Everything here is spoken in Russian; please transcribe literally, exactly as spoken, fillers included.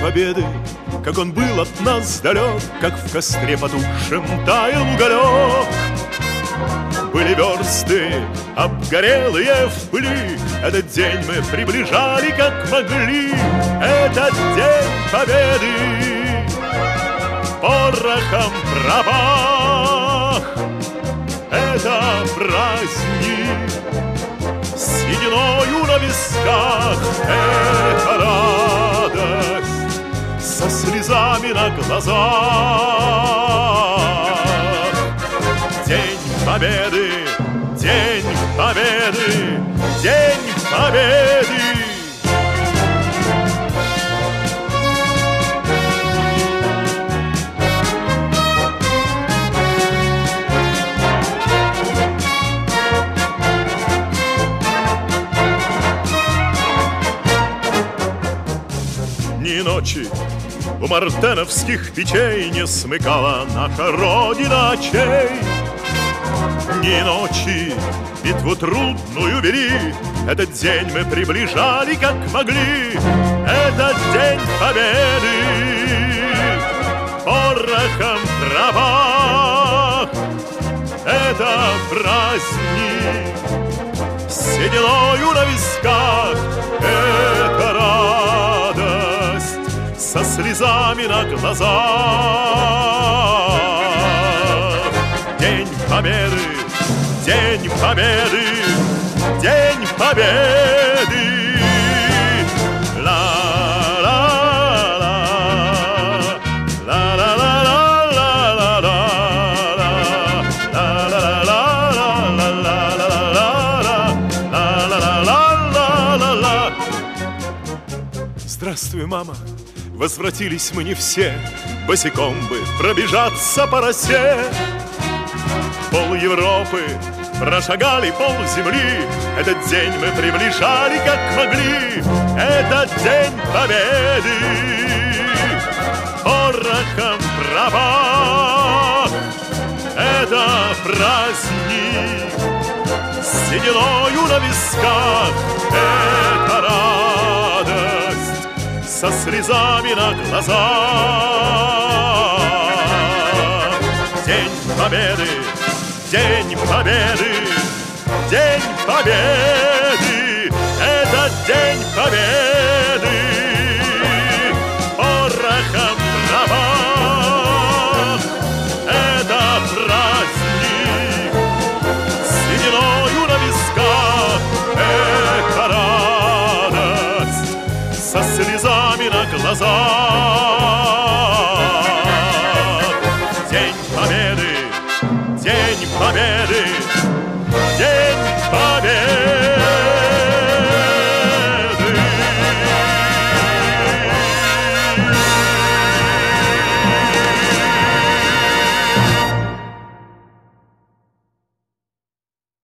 победы, как он был от нас далек, как в костре потухшем таял уголек. Были версты, обгорелые в пыли, этот день мы приближали, как могли. Этот день победы порохом пропах. Это праздник с сединою на висках. Это радость со слезами на глазах. День победы, день победы, день победы. Ни ночи у мартеновских печей не смыкала наша Родина очей. Ни ночи битву трудную вели, этот день мы приближали, как могли. Этот день победы порохом пропах. Это праздник с сединою на висках. Это радость со слезами на глазах. День победы, день победы, день победы. Ла-ла-ла, ла-ла-ла-ла-ла-ла-ла, ла-ла-ла-ла-ла-ла-ла-ла-ла-ла-ла-ла-ла. Здравствуй, мама, возвратились мы не все, босиком бы пробежаться по росе. Пол Европы прошагали, пол земли, этот день мы приближали, как могли. Этот день победы порохом пропах. Это праздник с сединою на висках. Это радость со слезами на глазах. День победы, день победы, день победы. Это день победы порохом пропах. Это праздник с сединою на висках. Это радость со слезами на глазах. День победы,